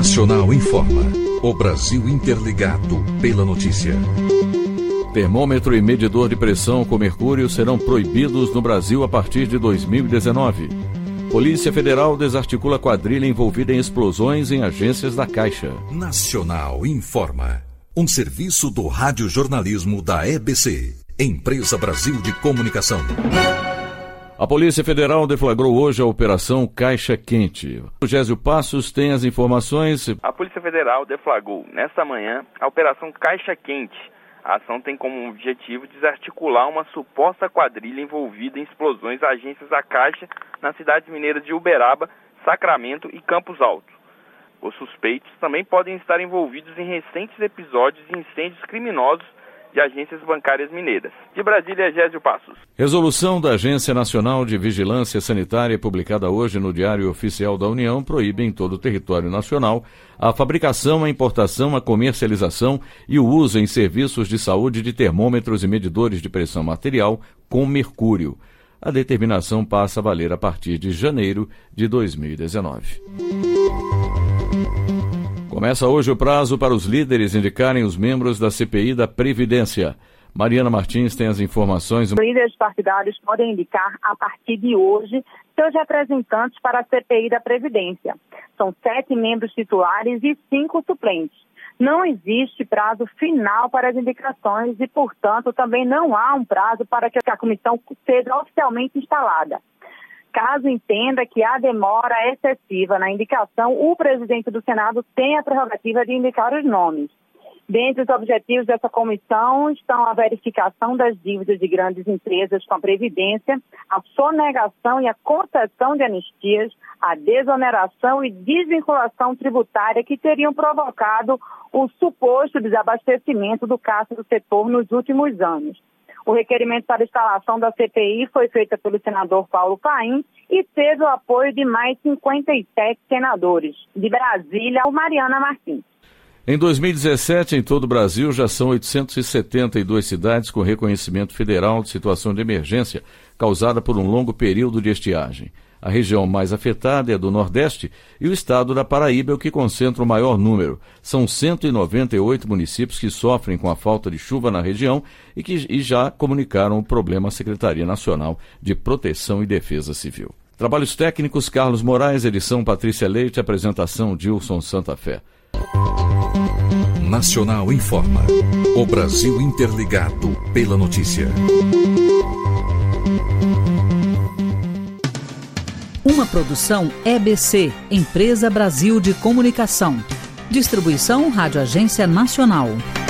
Nacional informa. O Brasil interligado pela notícia. Termômetro e medidor de pressão com mercúrio serão proibidos no Brasil a partir de 2019. Polícia Federal desarticula quadrilha envolvida em explosões em agências da Caixa. Nacional informa. Um serviço do radiojornalismo da EBC, Empresa Brasil de Comunicação. A Polícia Federal deflagrou hoje a Operação Caixa Quente. O Gésio Passos tem as informações. A Polícia Federal deflagrou nesta manhã a Operação Caixa Quente. A ação tem como objetivo desarticular uma suposta quadrilha envolvida em explosões a agências da Caixa nas cidades mineiras de Uberaba, Sacramento e Campos Altos. Os suspeitos também podem estar envolvidos em recentes episódios de incêndios criminosos de agências bancárias mineiras. De Brasília, Gésio Passos. Resolução da Agência Nacional de Vigilância Sanitária, publicada hoje no Diário Oficial da União, proíbe em todo o território nacional a fabricação, a importação, a comercialização e o uso em serviços de saúde de termômetros e medidores de pressão arterial com mercúrio. A determinação passa a valer a partir de janeiro de 2019. Começa hoje o prazo para os líderes indicarem os membros da CPI da Previdência. Mariana Martins tem as informações. Os líderes partidários podem indicar, a partir de hoje, seus representantes para a CPI da Previdência. São 7 membros titulares e 5 suplentes. Não existe prazo final para as indicações e, portanto, também não há um prazo para que a comissão seja oficialmente instalada. Caso entenda que há demora excessiva na indicação, o presidente do Senado tem a prerrogativa de indicar os nomes. Dentre os objetivos dessa comissão estão a verificação das dívidas de grandes empresas com a Previdência, a sonegação e a concessão de anistias, a desoneração e desvinculação tributária que teriam provocado o suposto desabastecimento do caixa do setor nos últimos anos. O requerimento para a instalação da CPI foi feito pelo senador Paulo Paim e teve o apoio de mais 57 senadores. De Brasília, Mariana Martins. Em 2017, em todo o Brasil, já são 872 cidades com reconhecimento federal de situação de emergência causada por um longo período de estiagem. A região mais afetada é a do Nordeste e o estado da Paraíba é o que concentra o maior número. São 198 municípios que sofrem com a falta de chuva na região e já comunicaram o problema à Secretaria Nacional de Proteção e Defesa Civil. Trabalhos técnicos, Carlos Moraes, edição Patrícia Leite, apresentação Dilson Santa Fé. Nacional informa. O Brasil interligado pela notícia. Uma produção EBC, Empresa Brasil de Comunicação. Distribuição Rádio Agência Nacional.